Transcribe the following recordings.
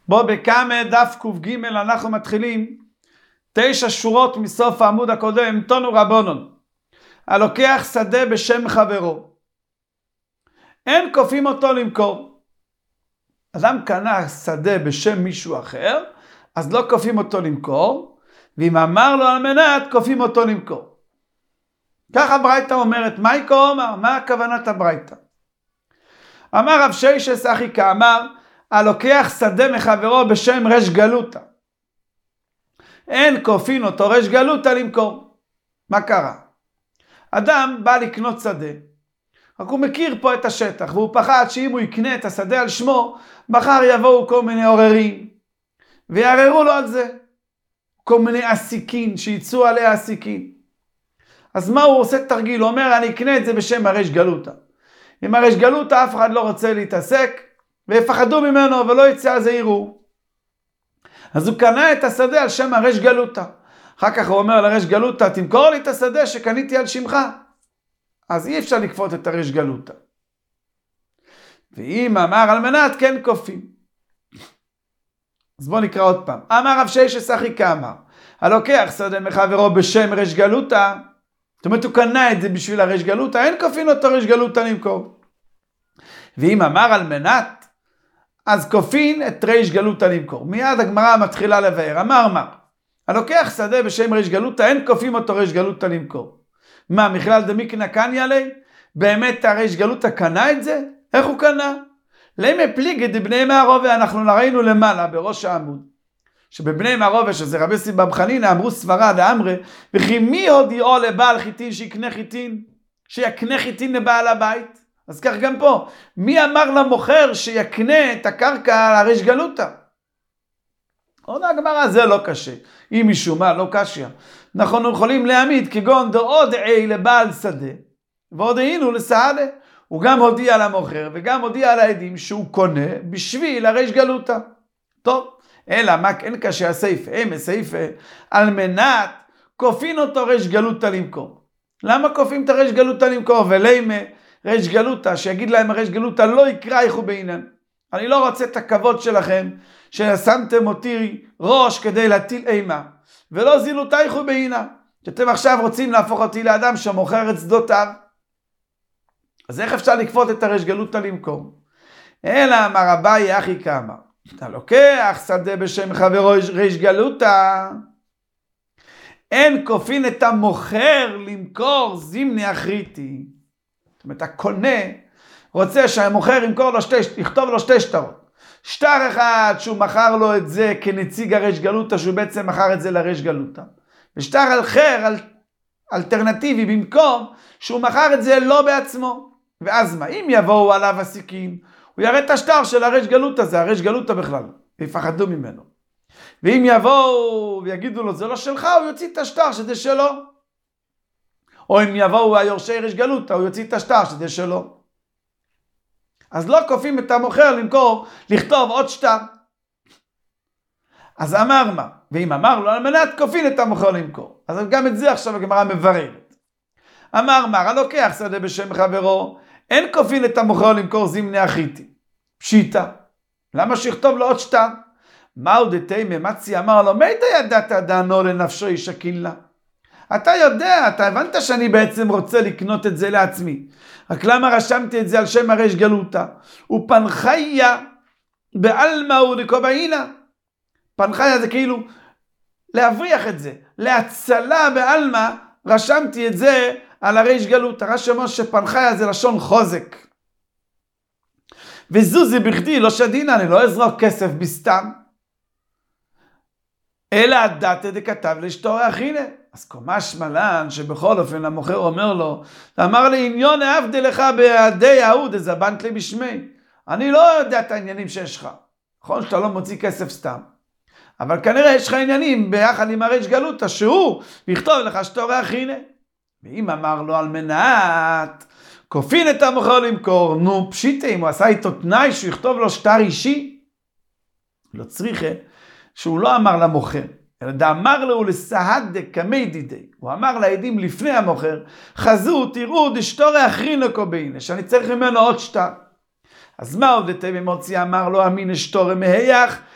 בו בכמה דף ק"ג אנחנו מתחילים 9 שורות מסוף העמוד הקודם, תנו רבונון. הלוקח שדה בשם חברו, אין כופים אותו למכור. אדם קנה שדה בשם מישהו אחר, אז לא כופים אותו למכור, ואם אמר לו על מנת, כופים אותו למכור. ככה ברייתא אומרת, מה יקרא אומר? מה הכוונת הברייתא? אמר רב ששת אחי כאמר, הלוקח שדה מחברו בשם רש גלותא, אין כופין אותו רש גלותא למכור. מה קרה? אדם בא לקנות שדה, רק הוא מכיר פה את השטח, והוא פחד שאם הוא יקנה את השדה על שמו, מחר יבואו כל מיני עוררים, ויערערו לו על זה. כל מיני עסיקין, שיצאו עליה עסיקין. אז מה הוא עושה תרגיל? הוא אומר, אני אקנה את זה בשם הרש גלותא. עם הרש גלותא אף אחד לא רוצה להתעסק, ויפחדו ממנו ולא יצא על זה ערעור. אז הוא קנה את השדה על שם הרש גלותא. אחר כך הוא אומר לרש גלותא, תמכור לי את השדה שקניתי על שמך. אז אי אפשר לכפות את הרש גלותא. ואם אמר על מנת, כן כופים. אז בואו נקרא עוד פעם. אמר רב ששת אחי כאמר, הלוקח שדה מחברו בשם רש גלותא, זאת אומרת הוא קנה את זה בשביל הרש גלותא, אין כופין אותו רש גלותא למכור. ואם אמר על מנת, אז כופין את רש גלותא למכור. מיד הגמרא מתחילה לבאר. אמר הלוקח שדה בשם רש גלותא, אין כופים אותו רש גלותא למכור. מה, מכלל דמיקנא קניא ליה? באמת הרש גלותא קנה את זה? איך הוא קנה? למה פליגי דבני מערובה? אנחנו ראינו למעלה בראש העמוד שבבני מערובה, שזה רבי סיבא בר חנינא, אמרו סברה דאמרי, וכי מי הודיעו לבעל חיטין שיקנה חיטין? שיקנה חיטין לבעל הבית? אז כך גם פה, מי אמר למוכר שיקנה את הקרקע על הרש גלותא? עוד הגמרא, זה לא קשה. אם משום מה לא קשיא, אנחנו יכולים להעמיד כגון דהודעי לבעל שדה והודעינו לסעדה. הוא גם הודיע למוכר וגם הודיע לעדים שהוא קונה בשביל הרש גלותא. טוב, אלא מה כן קשה הסעיף? הסעיף על מנת כופין אותו רש גלותא למכור. למה כופים את הרש גלותא למכור? ולמה רש גלותא, שיגיד להם הרש גלותא לא יקרא איכו בעינן. אני לא רוצה את הכבוד שלכם ששמתם אותי ראש כדי להטיל אימה, ולא זילותייכו בעינה, שאתם עכשיו רוצים להפוך אותי לאדם שמוכר את שדותיו. אז איך אפשר לכפות את הרש גלותא למכור? אלא אמר אביי אחי כאמר, אתה לוקח שדה בשם חברו רש גלותא, אין כופין את המוכר למכור זימני אחריתי. זאת אומרת, הקונה רוצה שהמוכר ימכור לו יכתוב לו 2 שטרות. שטר אחד שהוא מכר לו את זה כנציג הרש גלותא, שהוא בעצם מכר את זה לרש גלותא. ושטר אחר, אלטרנטיבי, במקום שהוא מכר את זה לא בעצמו. ואז מה? אם יבואו עליו עסיקים, הוא יראה את השטר של הרש גלותא, זה הרש גלותא בכלל, ויפחדו ממנו. ואם יבואו ויגידו לו זה לא שלך, הוא יוציא את השטר שזה שלו. או אם יבואו היורשי רש גלותא, הוא יוציא את השטר שזה שלו. אז לא כופים את המוכר למכור, לכתוב עוד שטר. אז אמר מה? ואם אמר לו על מנת, כופין את המוכר למכור. אז גם את זה עכשיו הגמרא מבררת. אמר מה? הלוקח שדה בשם חברו, אין כופין את המוכר למכור זימני אחריתי. פשיטא. למה שיכתוב לו עוד שטר? מהו דתימא מצי? אמר לו, מייתא ידעת דענו לנפשו ישקין לה? אתה יודע, אתה הבנת שאני בעצם רוצה לקנות את זה לעצמי. רק למה רשמתי את זה על שם הרש גלותא? ופנחיה בעלמא ודקובעינא. פנחיה זה כאילו להבריח את זה. להצלה בעלמא רשמתי את זה על הרש גלותא. רש"י אומר שפנחיה זה לשון חוזק. וזוזי בכדי לא שדינא, אני לא אזרוק כסף בסתם. אלא הדתא דכתב לאשתו אחינא. אז קומש מלן שבכל אופן המוכר אומר לו, אמר לי עניון אהבדי לך בידי ההוא דזבנת לי בשמי. אני לא יודע את העניינים שיש לך. נכון שאתה לא מוציא כסף סתם. אבל כנראה יש לך עניינים ביחד עם הרש גלותא שהוא יכתוב לך שטורי אחינא. ואם אמר לו על מנת, כופין את המוכר למכור. נו פשיטה, אם הוא עשה איתו תנאי שהוא יכתוב לו שטר אישי, לא צריכה שהוא לא אמר למוכר. אלא דאמר לו לסהד כמי דידי. הוא אמר לעדים לפני המוכר, חזו תראו דשטורי אחרינא קובעינא, שאני צריך ממנו עוד שטר. אז מה עוד דתימא מוציא? אמר לו אמינא שטורי מהיח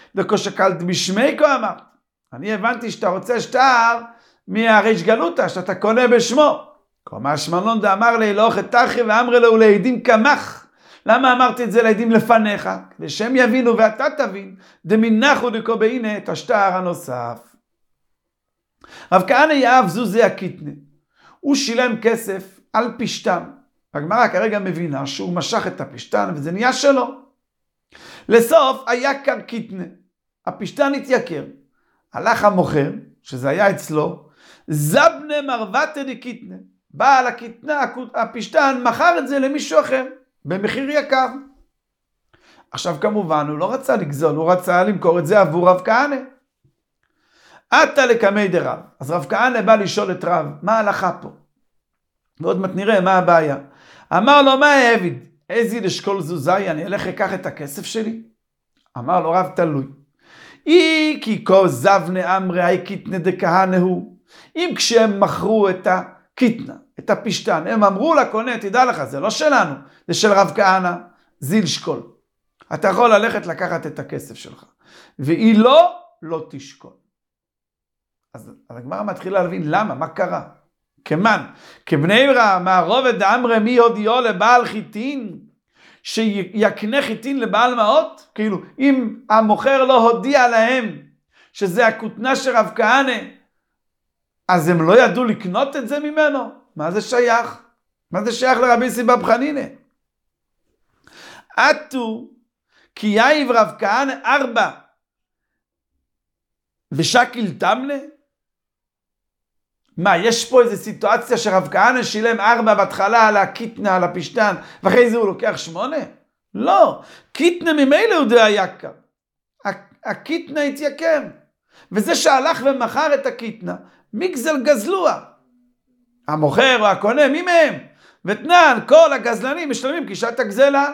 דקו שקלת בשמי כה אמרת. אני הבנתי שאתה רוצה שטר מהריש גלותא, שאתה קונה בשמו. כלומר שמלון דאמר לי, לא חתכי ואמרי לו לעדים כמך. למה אמרתי את זה לעדים לפניך? כדי שהם יבינו ואתה תבין, דמינחו דקו בהנה את השטר הנוסף. רב כהנא יאהב זוזי הקיטנה. הוא שילם כסף על פשטן. הגמרא כרגע מבינה שהוא משך את הפשטן וזה נהיה שלו. לסוף היה קר קיטנה. הפשטן התייקר. הלך המוכר, שזה היה אצלו, זבנה מרוותא דקיטנה. בעל הקיטנה, הפשטן, מכר את זה למישהו אחר, במחיר יקר. עכשיו כמובן הוא לא רצה לגזול, הוא רצה למכור את זה עבור רב כהנא. עתה לקמי דרב. אז רב כהנא בא לשאול את רב, מה ההלכה פה? ועוד מעט נראה מה הבעיה. אמר לו, מה העביד? איזי לשקול זוזי, אני אלך לקח את הכסף שלי? אמר לו, רב תלוי. אי כי כה זבנה אמרי אי קיטנה דכהנא הוא. אם כשהם מכרו את הקיטנה, את הפשטן, הם אמרו לקונה, תדע לך, זה לא שלנו, זה של רב כהנא, זיל שקול. אתה יכול ללכת לקחת את הכסף שלך. והיא לא תשקול. אז הגמרא מתחילה להבין למה, מה קרה? כמן, כבני ברא, מערובד דאמרי מי הודיעו לבעל חיטין, שיקנה חיטין לבעל מעות? כאילו, אם המוכר לא הודיע להם שזה הכותנה של רב כהנא, אז הם לא ידעו לקנות את זה ממנו? מה זה שייך? מה זה שייך לרבי סיבא בחנינא? עטו כי יאיב רב כהנא 4 ושקיל תמנה? מה, יש פה איזו סיטואציה שרב כהנא שילם 4 בהתחלה על הקיטנה, על הפשטן, ואחרי זה הוא לוקח 8? לא, קיטנה ממילא הוא די יקר. הקיטנה התייקר. וזה שהלך ומכר את הקיטנה, מגזל גזלוה. המוכר או הקונה, מי מהם? ותנן, כל הגזלנים משלמים קישת הגזלה.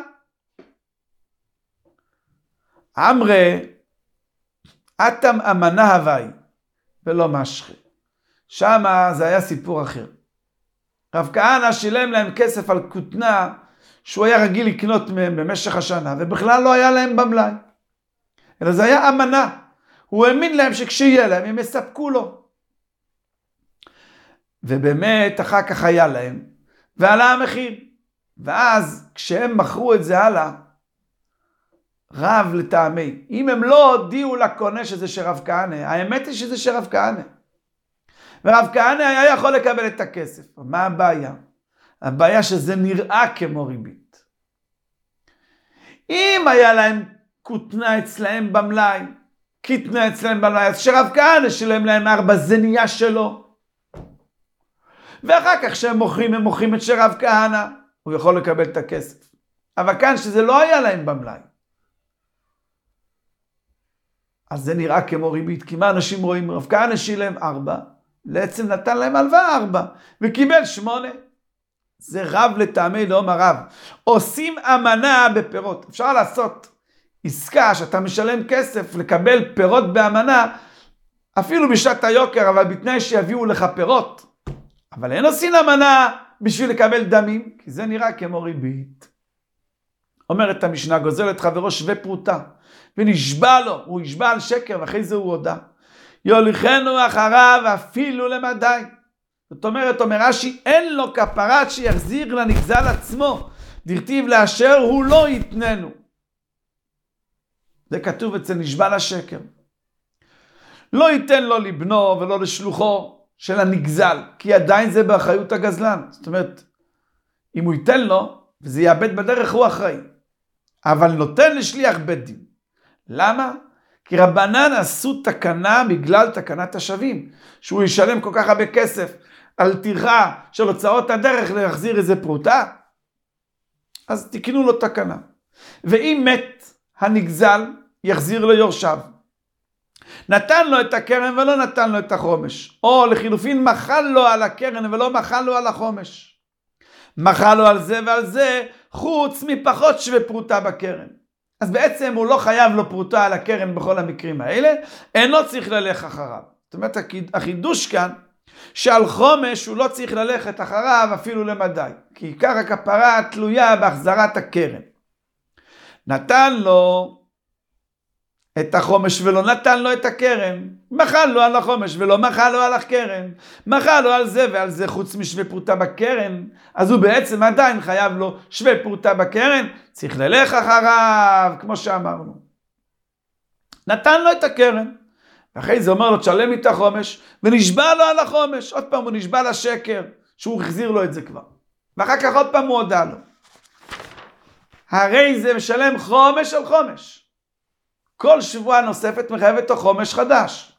אמרי, אתם אמנה הווי, ולא משחי. שמה זה היה סיפור אחר. רב כהנא שילם להם כסף על כותנה שהוא היה רגיל לקנות מהם במשך השנה, ובכלל לא היה להם במלאי. אלא זה היה אמנה. הוא האמין להם שכשיהיה להם הם יספקו לו. ובאמת אחר כך היה להם, ועלה המחיר. ואז כשהם מכרו את זה הלאה, רב לטעמי, אם הם לא הודיעו לקונה שזה של רב כהנא, האמת היא שזה של רב כהנא. ורב כהנא היה יכול לקבל את הכסף. מה הבעיה? הבעיה שזה נראה כמו ריבית. אם היה להם כותנה אצלהם במלאי, קיטנה אצלהם במלאי, אז שרב כהנא שילם להם 4, זה נהיה שלו. ואחר כך שהם מוכרים, הם מוכרים את שרב כהנא, הוא יכול לקבל את הכסף. אבל כאן שזה לא היה להם במלאי. אז זה נראה כמו ריבית, כי מה אנשים רואים? רב כהנא שילם 4, בעצם נתן להם הלוואה 4, וקיבל 8. זה רב לטעמי לאמר רב. עושים אמנה בפירות. אפשר לעשות עסקה שאתה משלם כסף, לקבל פירות באמנה, אפילו בשעת היוקר, אבל בתנאי שיביאו לך פירות. אבל אין עושים אמנה בשביל לקבל דמים, כי זה נראה כמו ריבית. אומרת המשנה, גוזל את חברו שווה פרוטה, ונשבע לו, הוא ישבע על שקר, ואחרי זה הוא הודע. יוליכנו אחריו אפילו למדי. זאת אומרת, אומר רש"י, אין לו כפרת שיחזיר לנגזל עצמו, דכתיב לאשר הוא לא יתננו. זה כתוב אצל נשבע לשקר. לא ייתן לו לבנו ולא לשלוחו של הנגזל, כי עדיין זה באחריות הגזלן. זאת אומרת, אם הוא ייתן לו, וזה יאבד בדרך, הוא אחראי. אבל נותן לשליח בית דין. למה? כי רבנן עשו תקנה בגלל תקנת השבים, שהוא ישלם כל כך הרבה כסף על טרחה של הוצאות הדרך להחזיר איזה פרוטה, אז תקנו לו תקנה. ואם מת הנגזל, יחזיר ליורשיו. נתן לו את הקרן ולא נתן לו את החומש, או לחילופין מחל לו על הקרן ולא מחל לו על החומש. מחל לו על זה ועל זה, חוץ מפחות שווה פרוטה בקרן. אז בעצם הוא לא חייב לו פרוטה על הקרן בכל המקרים האלה, אינו צריך ללכת אחריו. זאת אומרת, החידוש כאן, שעל חומש הוא לא צריך ללכת אחריו אפילו למדי, כי עיקר הכפרה תלויה בהחזרת הקרן. נתן לו את החומש ולא נתן לו את הקרן, מחל לו על החומש ולא מחל לו על הקרן, מחל לו על זה ועל זה חוץ משווה פרוטה בקרן, אז הוא בעצם עדיין חייב לו שווה פרוטה בקרן, צריך ללך אחריו, כמו שאמרנו. נתן לו את הקרן, ואחרי זה אומר לו תשלם לי את החומש, ונשבע לו על החומש, עוד פעם הוא נשבע לשקר, שהוא החזיר לו את זה כבר, ואחר כך עוד פעם הוא הודע לו. הרי זה משלם חומש על חומש. כל שבועה נוספת מחייבת לו חומש חדש.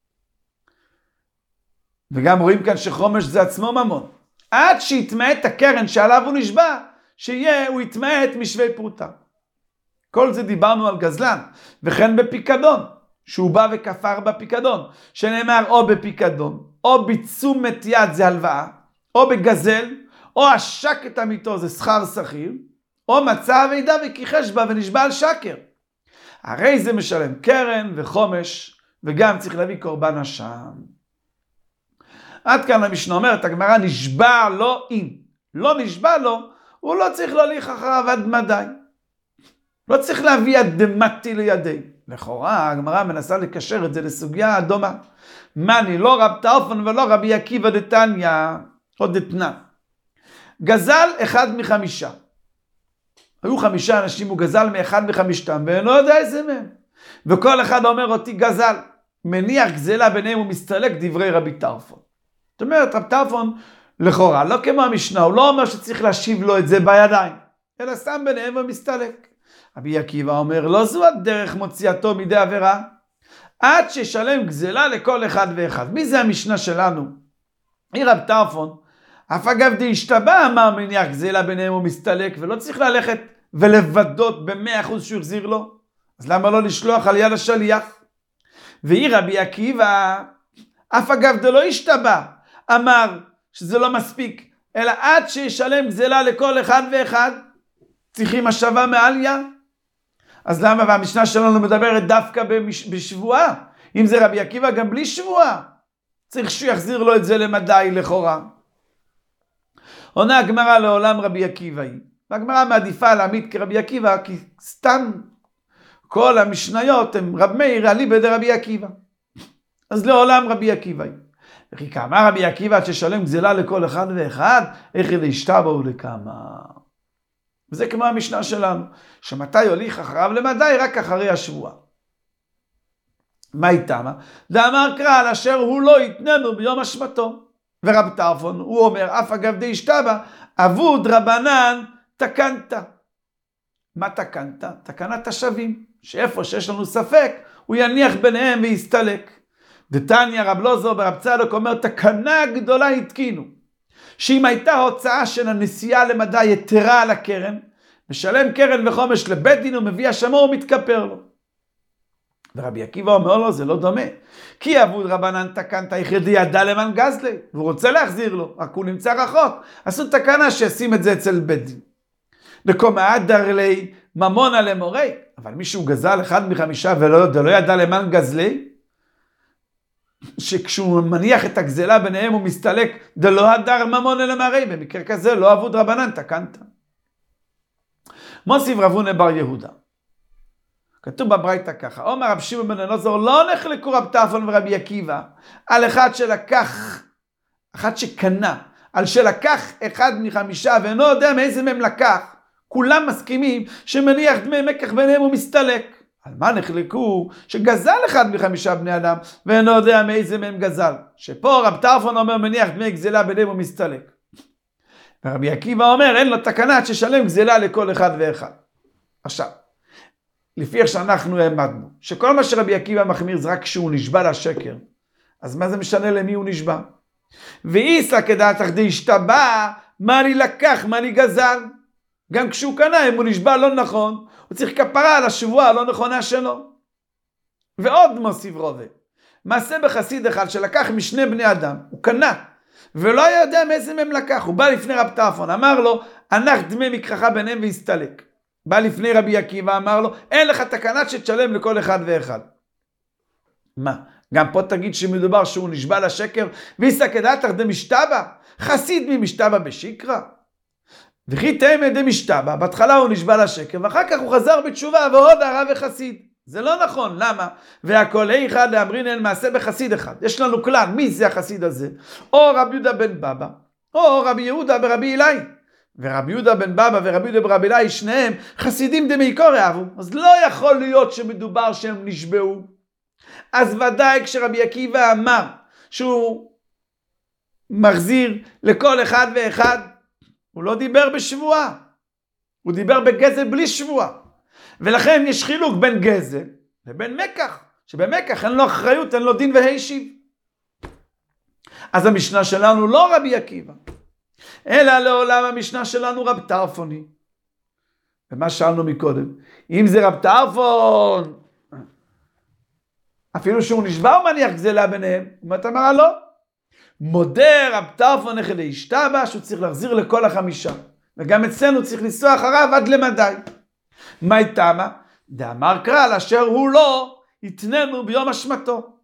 וגם רואים כאן שחומש זה עצמו ממון. עד שיתמעט הקרן שעליו הוא נשבע, הוא יתמעט משווה פרוטה. כל זה דיברנו על גזלן, וכן בפיקדון, שהוא בא וכפר בפיקדון, שנאמר או בפיקדון, או בתשומת יד זה הלוואה, או בגזל, או עשק את עמיתו זה שכר שכיר, או מצא אבידה וכיחש בה ונשבע על שקר. הרי זה משלם קרן וחומש, וגם צריך להביא קורבן אשם. עד כאן המשנה אומרת, הגמרא נשבע לו אם. לא נשבע לו, הוא לא צריך להוליך אחריו עד מדי. לא צריך להביא עד דמתי לידי. לכאורה, הגמרא מנסה לקשר את זה לסוגיה דומה. מני, לא רב טרפון ולא רבי עקיבא דתניא, או דתנא. גזל אחד מחמישה. היו 5 אנשים, הוא גזל מאחד מחמישתם, ואינו יודע איזה מהם. וכל אחד אומר אותי גזל, מניח גזלה ביניהם ומסתלק דברי רבי טרפון. זאת אומרת, רבי טרפון לכאורה, לא כמו המשנה, הוא לא אומר שצריך להשיב לו את זה בידיים, אלא שם ביניהם ומסתלק. רבי עקיבא אומר, לא זו הדרך מוציאתו מידי עבירה, עד שישלם גזלה לכל אחד ואחד. מי זה המשנה שלנו? היא רבי טרפון, אף אגב די השתבע אמר מניח גזלה ביניהם ומסתלק, ולא צריך ללכת ולוודות ב100% שהוא החזיר לו, אז למה לא לשלוח על יד השליח? והיא רבי עקיבא, אף אגב דלא השתבע, אמר שזה לא מספיק, אלא עד שישלם גזלה לכל אחד ואחד, צריכים השבה מעליה. אז למה? והמשנה שלנו מדברת דווקא בשבועה, אם זה רבי עקיבא גם בלי שבועה, צריך שהוא יחזיר לו את זה למדי לכאורה. עונה הגמרא לעולם רבי עקיבא היא, והגמרא מעדיפה להעמיד כרבי עקיבא, כי סתם כל המשניות הם רב מאיר אליבא דרבי עקיבא. אז לעולם רבי עקיבא היא. וכי כאמר רבי עקיבא עד ששלם גזלה לכל אחד ואחד, איך להשתבעו לכמה. וזה כמו המשנה שלנו, שמתי הוליך אחריו למדי רק אחרי השבועה. מה איתמה? דאמר קרא על אשר הוא לא יתננו ביום אשמתו. ורב טרפון, הוא אומר, אף אגב די השתבע, אבוד רבנן תקנת. מה תקנת? תקנת השבים, שאיפה שיש לנו ספק, הוא יניח ביניהם ויסתלק. דתניא רב לוזו ברב צדוק אומר, תקנה גדולה התקינו, שאם הייתה הוצאה של הנסיעה למדי יתרה על הקרן, משלם קרן וחומש לבית דין ומביא השמו ומתכפר לו. ורבי עקיבא אומר לו, זה לא דומה. כי אבוד רבנן תקנת יחדי ידע למען גזלי, והוא רוצה להחזיר לו, רק הוא נמצא רחוק. עשו תקנה שישים את זה אצל בית דין. לקומא אדר לי ממונה למורי, אבל מישהו גזל אחד מחמישה ולא ידע למען גזלי, שכשהוא מניח את הגזלה ביניהם הוא מסתלק, דלא אדר ממונה למורי, במקרה כזה לא אבוד רבנן תקנת. מוסיף רב הונא בר יהודה. כתוב בברייתא ככה, אומר רב שמעון בן אלעזר, לא נחלקו רב טרפון ורבי עקיבא על אחד שקנה, על שלקח אחד מחמישה ואינו יודע מאיזה מהם לקח. כולם מסכימים שמניח דמי מקח ביניהם ומסתלק. על מה נחלקו? שגזל אחד מחמישה בני אדם ואינו יודע מאיזה מהם גזל. שפה רב טרפון אומר מניח דמי גזלה ביניהם ומסתלק. ורבי עקיבא אומר אין לו תקנה ששלם גזלה לכל אחד ואחד. עכשיו, לפי איך שאנחנו העמדנו, שכל מה שרבי עקיבא מחמיר זה רק כשהוא נשבע לשקר, אז מה זה משנה למי הוא נשבע? ואיסא כדעתך דאשתבע, מה לי לקח, מה לי גזל? גם כשהוא קנה, אם הוא נשבע לא נכון, הוא צריך כפרה על השבועה הלא נכונה שלו. ועוד מוסיף רובה, מעשה בחסיד אחד שלקח משני בני אדם, הוא קנה, ולא יודע מאיזה מהם לקח, הוא בא לפני רב טרפון, אמר לו, הנח דמי מקרחה ביניהם והסתלק. בא לפני רבי עקיבא, אמר לו, אין לך תקנה שתשלם לכל אחד ואחד. מה? גם פה תגיד שמדובר שהוא נשבע לשקר, ואיסא כדעתך דמשתבע, חסיד ממשתבע בשקרא. וכי תימא דמשתבע, בהתחלה הוא נשבע לשקר, ואחר כך הוא חזר בתשובה והודה רב וחסיד. זה לא נכון, למה? והכל אחד להמרין אין מעשה בחסיד אחד. יש לנו כלל, מי זה החסיד הזה? או רבי יהודה בן בבא, או רבי יהודה ברבי אלי. ורבי יהודה בן בבא ורבי יהודה ברבי אלי, שניהם חסידים דמעיקור אהבו. אז לא יכול להיות שמדובר שהם נשבעו. אז ודאי כשרבי עקיבא אמר שהוא מחזיר לכל אחד ואחד, הוא לא דיבר בשבועה, הוא דיבר בגזל בלי שבועה. ולכן יש חילוק בין גזל לבין מקח, שבמקח אין לו אחריות, אין לו דין והשיב. אז המשנה שלנו לא רבי עקיבא, אלא לעולם המשנה שלנו רב טרפוני. ומה שאלנו מקודם, אם זה רב טרפון, אפילו שהוא נשבע הוא מניח גזלה ביניהם, ומה אמרה לא? מודה רב טרפון נכד להשתבע שהוא צריך להחזיר לכל החמישה, וגם אצלנו צריך לנסוע אחריו עד למדי. מה איתמה? דאמר קרא אשר הוא לא יתננו ביום אשמתו.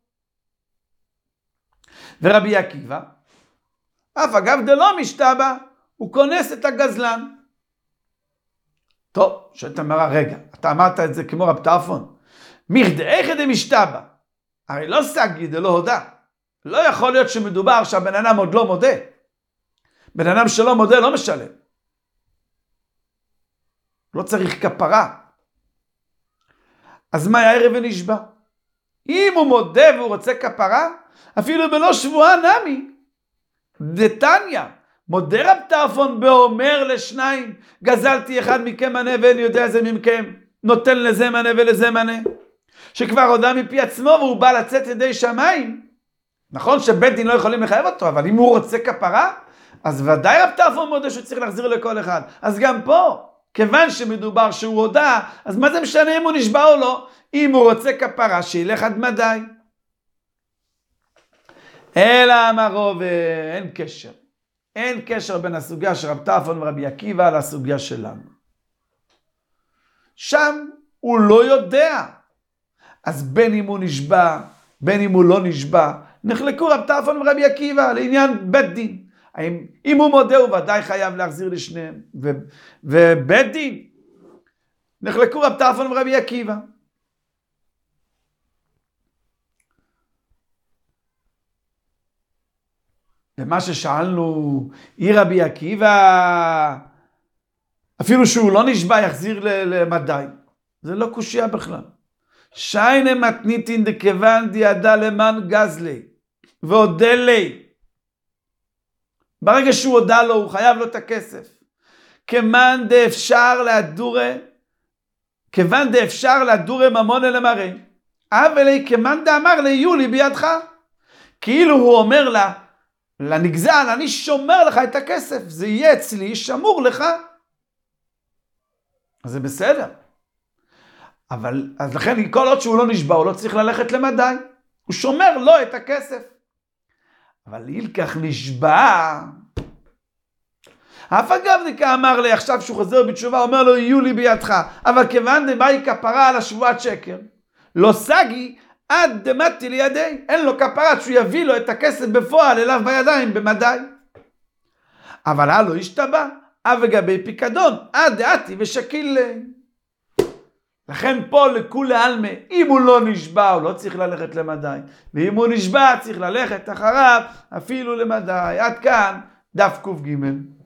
ורבי עקיבא אף אגב דלא משתבע, הוא כונס את הגזלן. טוב, שואלת אמרה, רגע, אתה אמרת את זה כמו רב טרפון, מכדאיכא דמשתבע, הרי לא סגי דלא הודה. לא יכול להיות שמדובר שהבן אדם עוד לא מודה. בן אדם שלא מודה לא משלם. לא צריך כפרה. אז מה הערב ונשבע? אם הוא מודה והוא רוצה כפרה, אפילו בלא שבועה נמי. דתניא, מודה רב טרפון באומר לשניים, גזלתי אחד מכם מנה ואין יודע זה מכם, נותן לזה מנה ולזה מנה. שכבר הודה מפי עצמו והוא בא לצאת ידי שמיים. נכון שבית דין לא יכולים לחייב אותו, אבל אם הוא רוצה כפרה, אז ודאי רב טרפון מודה שהוא צריך להחזיר לכל אחד. אז גם פה, כיוון שמדובר שהוא הודה, אז מה זה משנה אם הוא נשבע או לא? אם הוא רוצה כפרה, שילך עד מדי. אלא אמרו, ואין קשר. אין קשר בין הסוגיה של רב טרפון ורבי עקיבא לסוגיה שלנו. שם הוא לא יודע. אז בין אם הוא נשבע, בין אם הוא לא נשבע, נחלקו רב טרפון ורבי עקיבא לעניין בית דין. אם הוא מודה הוא ודאי חייב להחזיר לשניהם. ובית דין, נחלקו רב טרפון ורבי עקיבא. ומה ששאלנו, אי רבי עקיבא, אפילו שהוא לא נשבע יחזיר למדי. זה לא קושיה בכלל. שיינה מתניתין דכיוון דיעדה למען גזלי והודה לי. ברגע שהוא הודה לו הוא חייב לו את הכסף. כיוון דאפשר להדורי ממונה למראה. אבל כיוון דאמר לי יולי בידך. כאילו הוא אומר לה, לנגזל, אני שומר לך את הכסף, זה יהיה אצלי, שמור לך. אז זה בסדר. אבל, אז לכן, כל עוד שהוא לא נשבע, הוא לא צריך ללכת למדי. הוא שומר לו את הכסף. אבל ילקח נשבע. אף אגב דקה אמר לי, עכשיו שהוא חוזר בתשובה, אומר לו, יהיו לי בידך. אבל כיוון דמאי כפרה על השבועת שקר, לא סגי, עד דמתי לידי. אין לו כפרה שהוא יביא לו את הכסף בפועל אליו בידיים במדי. אבל הלא השתבע, אף אגבי פיקדון, עד דעתי ושקיל. לכן פה לכולי עלמא, אם הוא לא נשבע, הוא לא צריך ללכת למדי. ואם הוא נשבע, צריך ללכת אחריו, אפילו למדי. עד כאן, דף ק"ג.